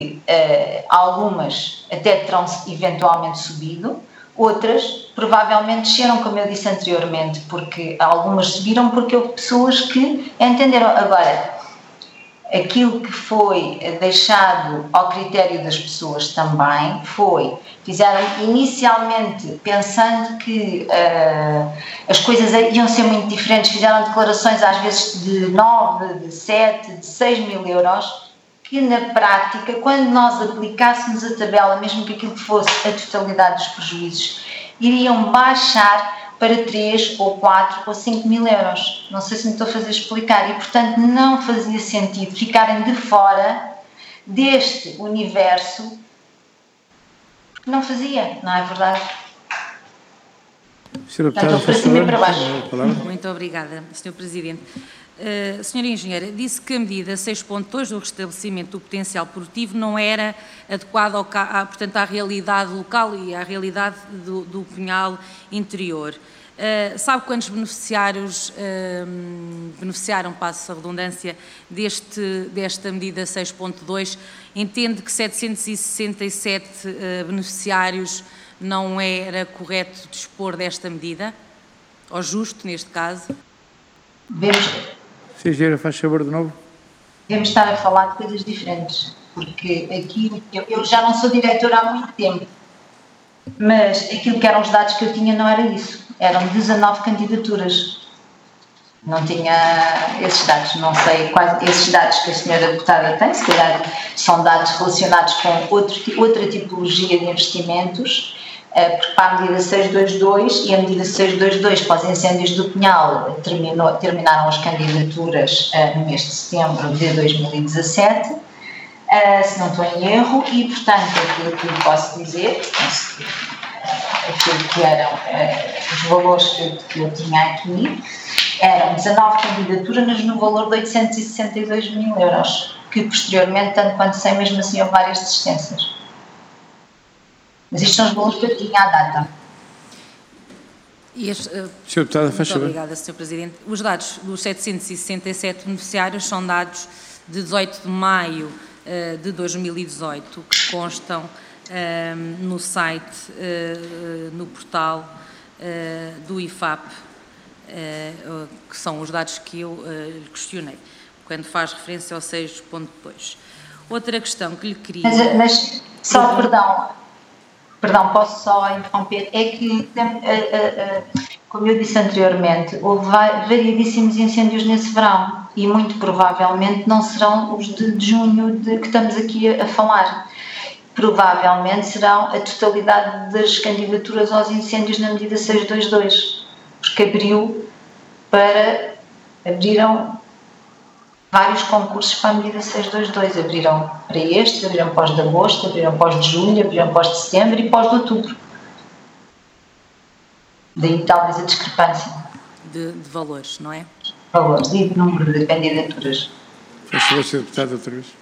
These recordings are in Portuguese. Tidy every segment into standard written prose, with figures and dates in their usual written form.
algumas até terão eventualmente subido, outras provavelmente desceram, como eu disse anteriormente, porque algumas subiram porque houve pessoas que entenderam. Agora, aquilo que foi deixado ao critério das pessoas também fizeram inicialmente pensando que as coisas iam ser muito diferentes, fizeram declarações às vezes de 9, de 7, de 6 mil euros, que na prática, quando nós aplicássemos a tabela, mesmo que aquilo fosse a totalidade dos prejuízos, iriam baixar para 3 ou 4 ou 5 mil euros. Não sei se me estou a fazer explicar. E, portanto, não fazia sentido ficarem de fora deste universo, porque não fazia, não é verdade? Portanto, para cima e para baixo. Muito obrigada, Sr. Presidente. Senhora Engenheira, disse que a medida 6.2 do restabelecimento do potencial produtivo não era adequada portanto, à realidade local e à realidade do punhal interior. Sabe quantos beneficiários beneficiaram, passo a redundância, desta medida 6.2? Entende que 767 beneficiários não era correto dispor desta medida? Ou justo, neste caso? Sim, Engenheira, faz favor de novo. Devemos estar a falar de coisas diferentes, porque aqui, eu já não sou diretora há muito tempo, mas aquilo que eram os dados que eu tinha não era isso, eram 19 candidaturas, não tinha esses dados, não sei quais esses dados que a senhora deputada tem, se calhar são dados relacionados com outra tipologia de investimentos, porque para a medida 622 e a medida 622 para os incêndios do Pinhal terminaram as candidaturas no mês de setembro de 2017, se não estou em erro, e portanto aquilo que eu posso dizer, aquilo que eram os valores que eu tinha aqui, eram 19 candidaturas no valor de 862 mil euros, que posteriormente, tanto quanto sei, mesmo assim houve várias desistências. Mas estes são os valores que eu tinha à data. Sr. Deputada, faz Muito favor. obrigada, Sr. Presidente. Os dados dos 767 beneficiários são dados de 18 de maio de 2018, que constam no site, no portal do IFAP, que são os dados que eu questionei, quando faz referência ao 6.2. Outra questão que lhe queria... Mas só, Perdão, posso só interromper? É que, como eu disse anteriormente, houve variedíssimos incêndios nesse verão e muito provavelmente não serão os de junho que estamos aqui a falar. Provavelmente serão a totalidade das candidaturas aos incêndios na medida 622, porque abriram vários concursos para a medida 622, abriram para este, abriram para os de agosto, abriram para os de julho, abriram para os de setembro e para os de outubro. Daí talvez a discrepância. De valores, não é? Valores e de número de candidaturas. Faz favor, Sr. Deputado, outra vez.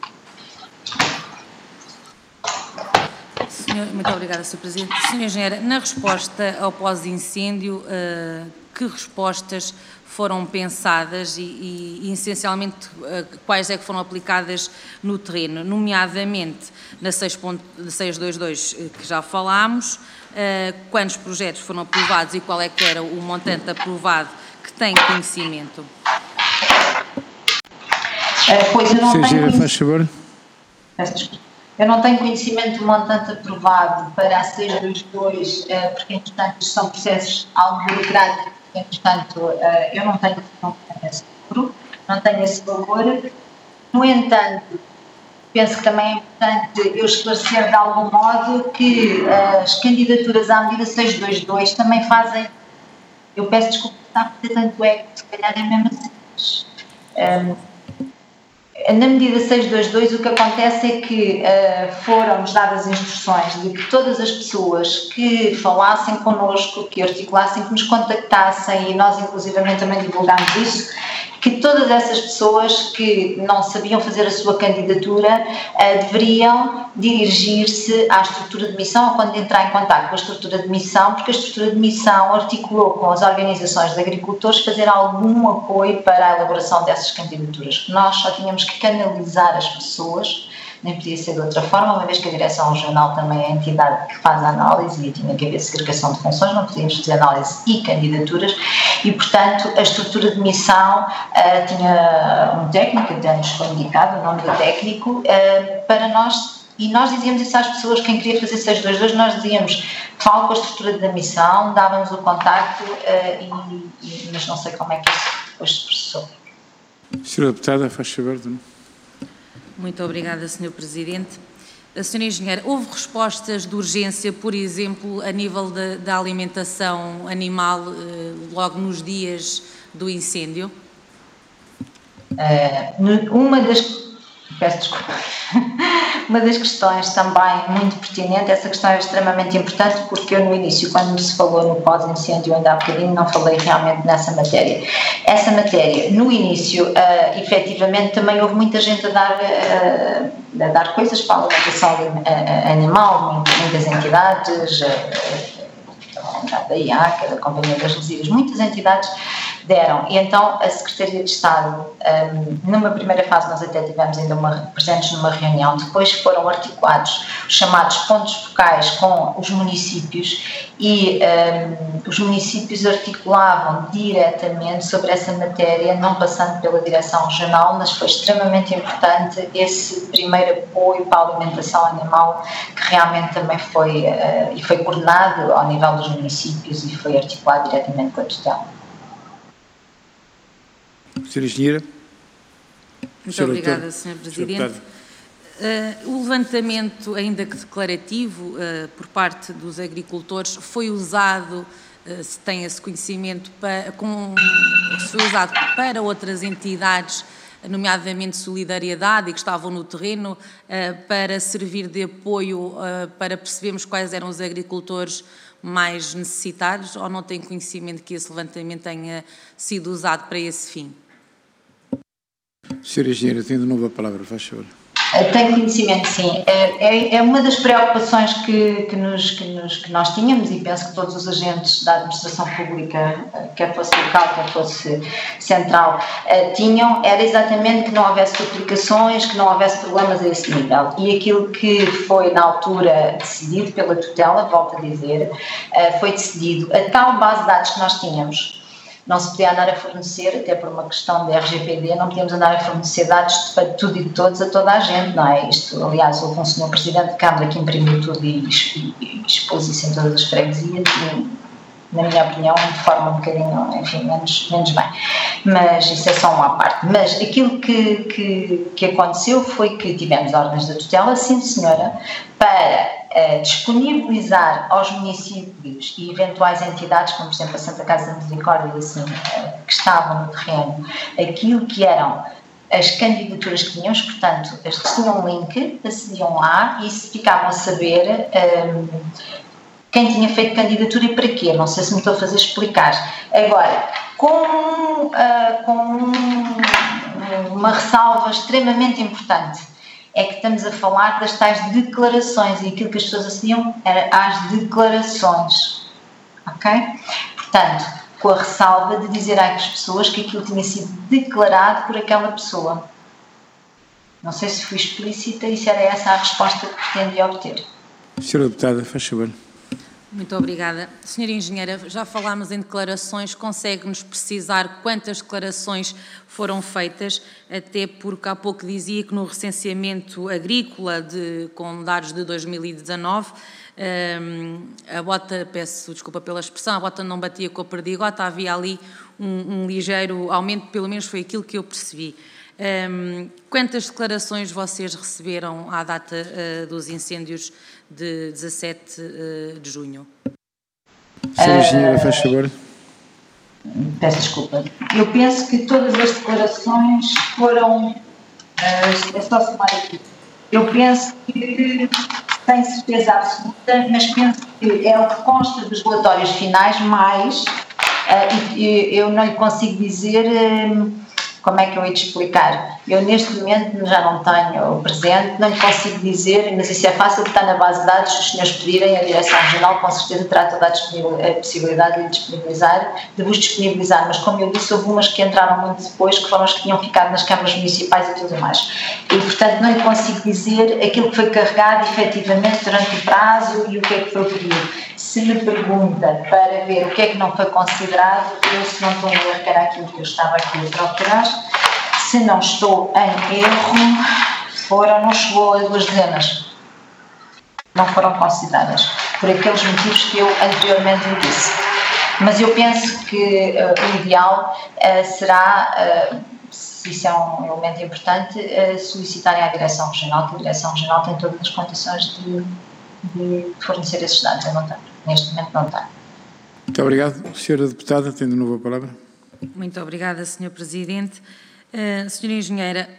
Muito obrigada, Sr. Presidente. Sra. Engenheira, na resposta ao pós-incêndio, que respostas foram pensadas e essencialmente quais é que foram aplicadas no terreno, nomeadamente na 6.622 que já falámos, quantos projetos foram aprovados e qual é que era o montante aprovado que tem conhecimento? Pois eu não Sim, tenho faz favor. Eu não tenho conhecimento do montante aprovado para a 622, porque, entretanto, são processos algo burocráticos, entretanto, eu não tenho esse número, não tenho esse valor. No entanto, penso que também é importante eu esclarecer de algum modo que as candidaturas à medida 622 também fazem, eu peço desculpa por estar a fazer tanto eco, se calhar é mesmo assim, na medida 622 o que acontece é que foram-nos dadas instruções de que todas as pessoas que falassem connosco, que articulassem, que nos contactassem, e nós inclusivamente também divulgámos isso, que todas essas pessoas que não sabiam fazer a sua candidatura deveriam dirigir-se à estrutura de missão ou quando entrar em contato com a estrutura de missão, porque a estrutura de missão articulou com as organizações de agricultores fazer algum apoio para a elaboração dessas candidaturas. Nós só tínhamos que canalizar as pessoas nem podia ser de outra forma, uma vez que a Direção Regional também é a entidade que faz a análise e tinha que haver segregação de funções, não podíamos fazer análise e candidaturas, e portanto a estrutura de missão tinha um técnico, até nos foi indicado o nome do técnico, para nós, e nós dizíamos isso às pessoas, quem queria fazer 622, nós dizíamos, fala com a estrutura da missão, dávamos o contacto, mas não sei como é que isso depois se processou. Senhora Deputada, faz favor. Muito obrigada, Sr. Presidente. Sra. Engenheira, houve respostas de urgência, por exemplo, a nível da alimentação animal, logo nos dias do incêndio? Peço desculpa. Uma das questões também muito pertinente, essa questão é extremamente importante, porque eu no início, quando se falou no pós-incêndio, ainda há bocadinho, não falei realmente nessa matéria. Essa matéria, no início, efetivamente, também houve muita gente a dar coisas para a alimentação animal, muitas entidades, da IAC, da Companhia das Lesírias, muitas entidades deram, e então a Secretaria de Estado, numa primeira fase nós até tivemos ainda presentes numa reunião, depois foram articulados os chamados pontos focais com os municípios e os municípios articulavam diretamente sobre essa matéria, não passando pela Direção Regional, mas foi extremamente importante esse primeiro apoio para a alimentação animal, que realmente também foi coordenado ao nível dos municípios e foi articulado diretamente com a tutela. Sra. Engenheira. Muito obrigada, Sr. Presidente. O levantamento, ainda que declarativo, por parte dos agricultores, foi usado, se tem esse conhecimento, foi usado para outras entidades, nomeadamente Solidariedade, e que estavam no terreno, para servir de apoio, para percebermos quais eram os agricultores mais necessitados, ou não tem conhecimento que esse levantamento tenha sido usado para esse fim? Sra. Engenheira, tem de novo a palavra, faz favor. Tenho conhecimento, sim. É uma das preocupações que nós tínhamos, e penso que todos os agentes da administração pública, quer fosse local, quer fosse central, tinham, era exatamente que não houvesse duplicações, que não houvesse problemas a esse nível. E aquilo que foi na altura decidido pela tutela, volto a dizer, foi decidido a tal base de dados que nós tínhamos. Não se podia andar a fornecer, até por uma questão de RGPD, não podíamos andar a fornecer dados para tudo e de todos a toda a gente, não é? Isto, aliás, houve um senhor Presidente de Câmara que imprimiu tudo e expôs isso em todas as freguesias e, na minha opinião, de forma um bocadinho, enfim, menos bem. Mas isso é só uma parte. Mas aquilo que aconteceu foi que tivemos ordens da tutela, sim senhora, para disponibilizar aos municípios e eventuais entidades, como por exemplo a Santa Casa da Misericórdia, assim, que estavam no terreno, aquilo que eram as candidaturas que tínhamos, portanto, as que tinham um link, acediam lá e ficavam a saber quem tinha feito candidatura e para quê. Não sei se me estou a fazer explicar. Agora, com uma ressalva extremamente importante, é que estamos a falar das tais declarações, e aquilo que as pessoas acediam era às declarações, ok? Portanto, com a ressalva de dizer às pessoas que aquilo tinha sido declarado por aquela pessoa. Não sei se fui explícita e se era essa a resposta que pretendia obter. Senhora Deputada, faz favor. Muito obrigada. Senhora Engenheira, já falámos em declarações, consegue-nos precisar quantas declarações foram feitas, até porque há pouco dizia que no recenseamento agrícola com dados de 2019, a bota, peço desculpa pela expressão, a bota não batia com a perdigota, havia ali um ligeiro aumento, pelo menos foi aquilo que eu percebi. Quantas declarações vocês receberam à data dos incêndios de 17 de junho? Senhora Engenheira, faz favor. Peço desculpa. Eu penso que todas as declarações foram... é só somar aqui. Eu penso que, sem certeza absoluta, mas penso que é o que consta dos relatórios finais, mais... eu não lhe consigo dizer... Como é que eu ia te explicar? Eu neste momento já não tenho presente, não lhe consigo dizer, mas isso é fácil, está na base de dados, se os senhores pedirem, a Direção Regional com certeza terá toda a possibilidade de lhe disponibilizar, de vos disponibilizar, mas como eu disse, houve umas que entraram muito depois, que foram as que tinham ficado nas câmaras municipais e tudo mais. E, portanto, não lhe consigo dizer aquilo que foi carregado efetivamente durante o prazo e o que é que foi pedido. Se me pergunta para ver o que é que não foi considerado, eu, se não estou em erro, que era aquilo que eu estava aqui a procurar, se não estou em erro, não chegou a 2 dezenas. Não foram consideradas, por aqueles motivos que eu anteriormente lhe disse. Mas eu penso que o ideal será, se isso é um elemento importante, solicitarem à Direção Regional, que a Direção Regional tem todas as condições de fornecer esses dados. Eu não tenho, neste momento não tenho. Muito obrigado. Senhora Deputada, tem de novo a palavra. Muito obrigada, Sr. Presidente. Senhora Engenheira,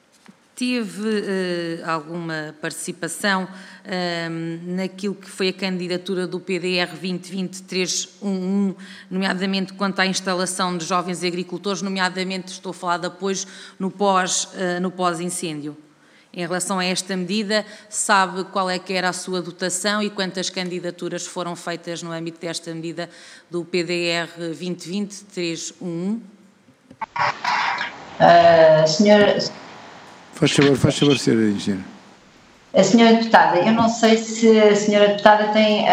teve alguma participação naquilo que foi a candidatura do PDR 2020-311, nomeadamente quanto à instalação de jovens agricultores, nomeadamente estou a falar de apoios no pós-incêndio? Em relação a esta medida, sabe qual é que era a sua dotação e quantas candidaturas foram feitas no âmbito desta medida do PDR 2020-311? Senhora... Faz favor, senhora engenheira. A senhora deputada, eu não sei se a senhora deputada tem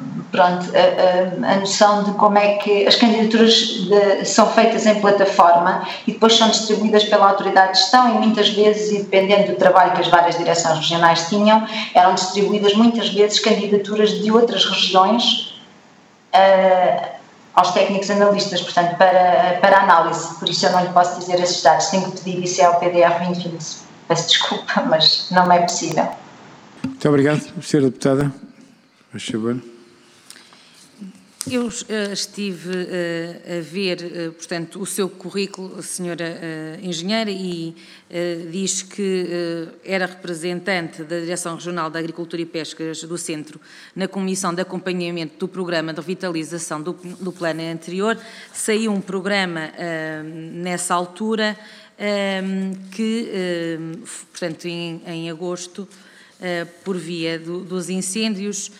a noção de como é que as candidaturas são feitas em plataforma e depois são distribuídas pela autoridade de gestão e muitas vezes, e dependendo do trabalho que as várias direções regionais tinham, eram distribuídas muitas vezes candidaturas de outras regiões aos técnicos analistas, portanto, para análise. Por isso eu não lhe posso dizer esses dados, tenho que pedir isso ao PDR 2020. Peço desculpa, mas não é possível. Muito obrigado. Senhora Deputada, faz favor. Eu estive a ver, portanto, o seu currículo, senhora engenheira, e diz que era representante da Direção Regional da Agricultura e Pescas do Centro na Comissão de Acompanhamento do Programa de Revitalização do plano anterior. Saiu um programa nessa altura que, portanto, em agosto, por via dos incêndios,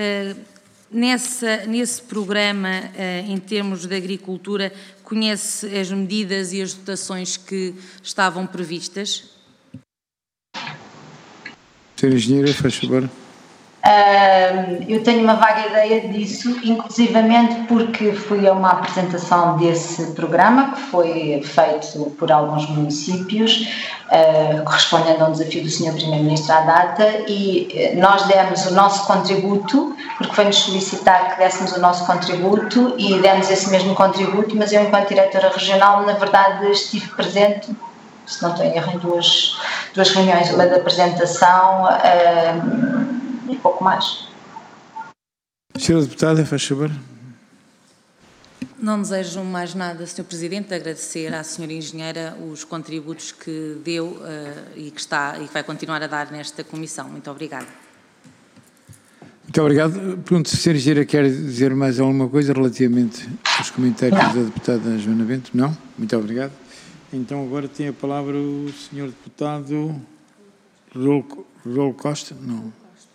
nesse programa, em termos de agricultura, conhece as medidas e as dotações que estavam previstas? Senhora Engenheira, faz favor. Eu tenho uma vaga ideia disso, inclusivamente porque fui a uma apresentação desse programa que foi feito por alguns municípios, correspondendo a um desafio do Sr. Primeiro-Ministro à data, e nós demos o nosso contributo, porque foi-nos solicitar que dessemos o nosso contributo e demos esse mesmo contributo, mas eu, enquanto diretora regional, na verdade estive presente, se não estou em erro, em duas reuniões, uma da apresentação e pouco mais. Senhora Deputada, faz favor. Não desejo mais nada, Sr. Presidente, agradecer à Sra. Engenheira os contributos que deu e que vai continuar a dar nesta comissão. Muito obrigada. Muito obrigado. Pergunto se a Sra. Engenheira quer dizer mais alguma coisa relativamente aos comentários da Deputada Joana Bento. Não? Muito obrigado. Então agora tem a palavra o Sr. Deputado Raul Costa. Não.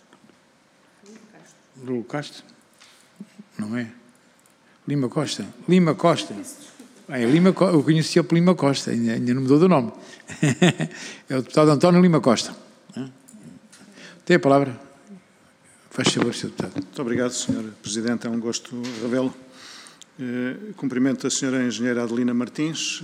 Raul Castro? Não é? Lima Costa. Eu conhecia por Lima Costa, ainda não mudou do nome. É o deputado António Lima Costa. Tem a palavra. Faz favor, Sr. Deputado. Muito obrigado, Sr. Presidente. É um gosto revê-lo. Cumprimento a Sra. Engenheira Adelina Martins.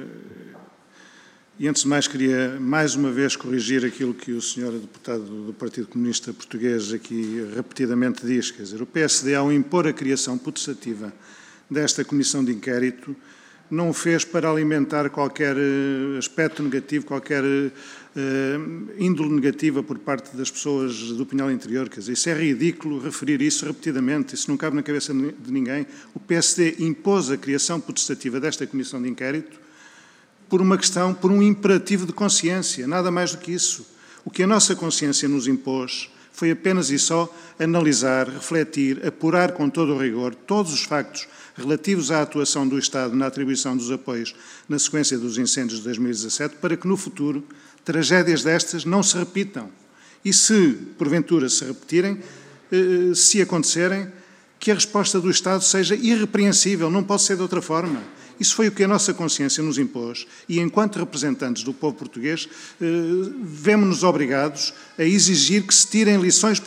E, antes de mais, queria mais uma vez corrigir aquilo que o Sr. Deputado do Partido Comunista Português aqui repetidamente diz. Quer dizer, o PSD, ao impor a criação putestativa desta comissão de inquérito, não o fez para alimentar qualquer aspecto negativo, qualquer índole negativa por parte das pessoas do Pinhal Interior. Quer dizer, isso é ridículo referir isso repetidamente, isso não cabe na cabeça de ninguém. O PSD impôs a criação putestativa desta comissão de inquérito por uma questão, por um imperativo de consciência, nada mais do que isso. O que a nossa consciência nos impôs foi apenas e só analisar, refletir, apurar com todo o rigor todos os factos relativos à atuação do Estado na atribuição dos apoios na sequência dos incêndios de 2017, para que no futuro tragédias destas não se repitam. E se, porventura, se repetirem, se acontecerem, que a resposta do Estado seja irrepreensível, não pode ser de outra forma. Isso foi o que a nossa consciência nos impôs e, enquanto representantes do povo português, vemo-nos obrigados a exigir que se tirem lições